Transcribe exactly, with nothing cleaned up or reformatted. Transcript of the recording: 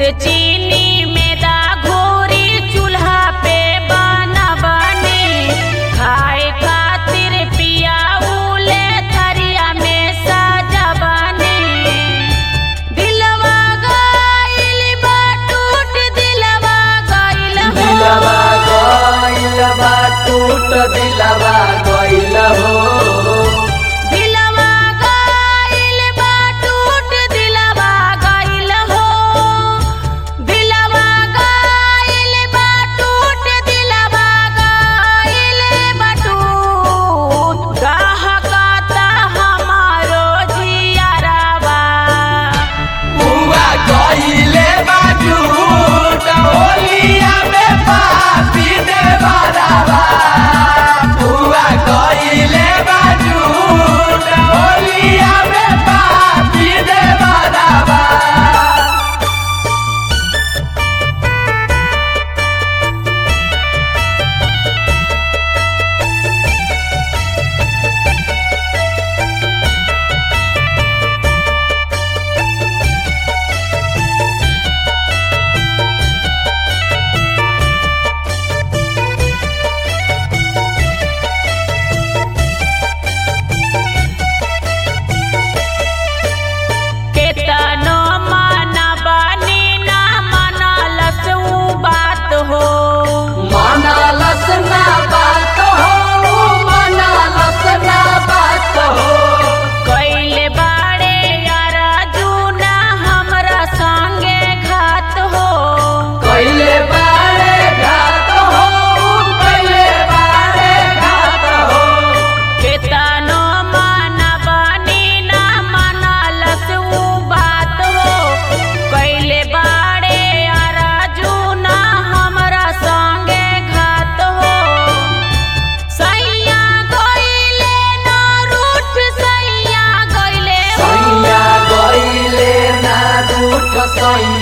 चीनी मैदा घोरी चूल्हा पे बना बनी खाए खातिर पिया उले थरिया में सजा बनी। दिलवा गइल बा टूट दिलवा गइल हो दिलवा गइल बा टूट दिलवा गइल हो दिलवा गइल बा टूट दिलवा गइल हो दिलवा गइल बा टूट दिलवा गइल बा टूट कहता हमारो जियरवा बुआ गइले बा टूट होलिया में पापी दे बराबा बुआ गइले बा टूट होलिया में पापी दे बराबा। केतनो माना बनी ना मनलस उ बात हो मनलस ना बात हो मनलस ना बात हो कइले बाड़े यारा जूना हमरा संगे घात हो कइले बारे घात हो कइले बारे घात हो केतनो माना बनी ना मनलस उ बात हो कइले बाड़े यारा जूना हमरा संगे घात हो। सैया गइले ना रूठ सैया गइले हो सैया गइले ना रूठ सैया